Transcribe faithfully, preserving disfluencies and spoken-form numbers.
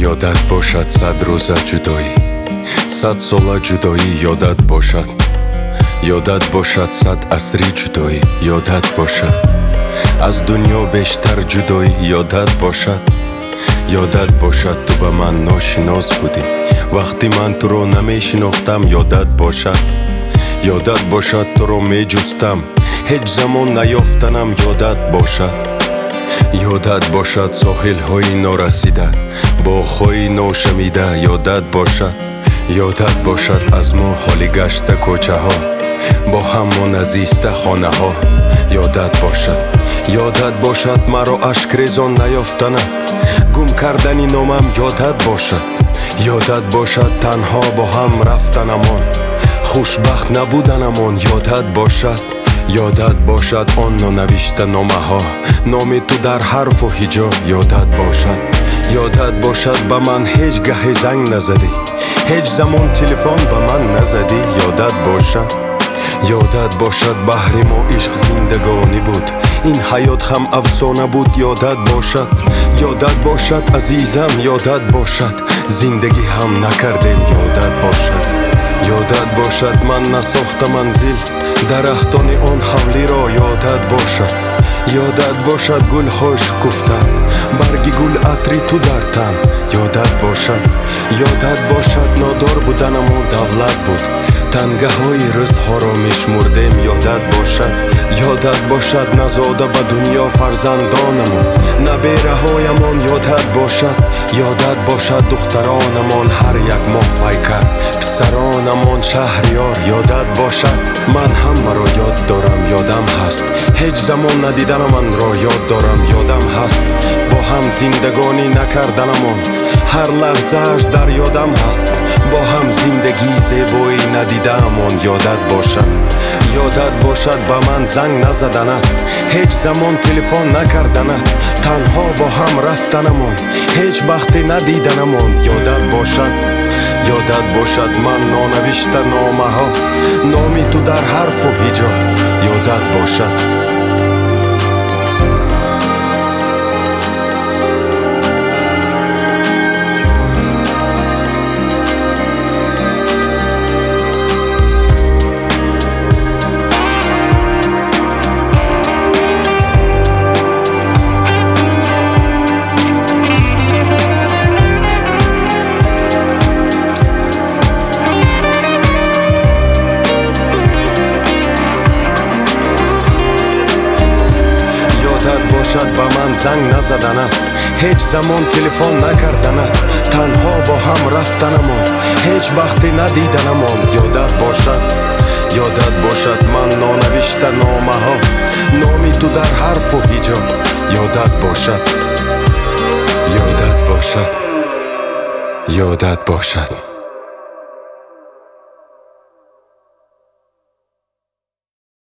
یادت باشد صد روزت جدایی، صد سال جدایی یادت باشد. یادت باشد صد عصری جدایی یادت باشد. از دنیا بیشتر جدایی یادت باشد. یادت باشد تو به من ناشناس بودی وقتی من تو رو نمیشناختم یادت باشد. یادت باشد تو رو میجستم هیچ زمان نیافتنم یادت باشد. یادت باشد ساحل های نارسیده باغ های ناشمیده یادت باشد. یادت باشد از ما حالی گشته کوچه ها با همان نزیسته خانه ها یادت باشد. یادت باشد مرا اشک ریزان نیافتند گم کردنی نامم یادت باشد. یادت باشد تنها با هم رفتنمان خوشبخت نبودنمان یادت باشد. یادت باشد آن ننوشته نامه ها نام تو در حرف و هجا یادت باشد. یادت باشد به من هیچ گه زنگ نزدی هیچ زمان تلفن به من نزدی یادت باشد. یادت باشد بحر ما عشق زندگانی بود این حیات هم افسانه بود یادت باشد. یادت باشد عزیزم یادت باشد زندگی هم نکردیم یادت باشد. یادت باشد من نساخت منزل درختان آن حولی را یادت باشد. یادت باشد گل ها شکفتند برگ گل عطری تو در تن یادت باشد. یادت باشد نادار بودنمون دولت بود تنگه های رزق ها را میشمردیم یادت باشد. یادت باشد نزاده به دنیا فرزندانمون نه بیره هایمان یادت باشد. یادت باشد دخترانمان هر یک ماه پیکر پسرانمان شهریار یادت باشد. من هم مرا یاد دارم یادم هست هیچ زمان ندیدن من را یاد دارم یادم هست با هم زندگانی نکردنمان هر لحظهش در یادم هست با هم زندگی زیبایی ندیدمان یادت باشد. یادت باشد به من زنگ نزدنت هیچ زمان تلفن نکردنت تنها با هم رفتنمان هیچ وقتی ندیدنمان یادت باشد. یادت باشد من نانوشته نامه ها نامی تو در حرف و هجا یادت باشد. باشد به من زنگ نزدنت هیچ زمان تلفن نکردنت تنها با هم رفتنمان هیچ وقتی ندیدنمان یادت باشد. یادت باشد من نانوشته نامه ها نامی تو در حرف و هجا یادت باشد. یادت باشد. یادت باشد.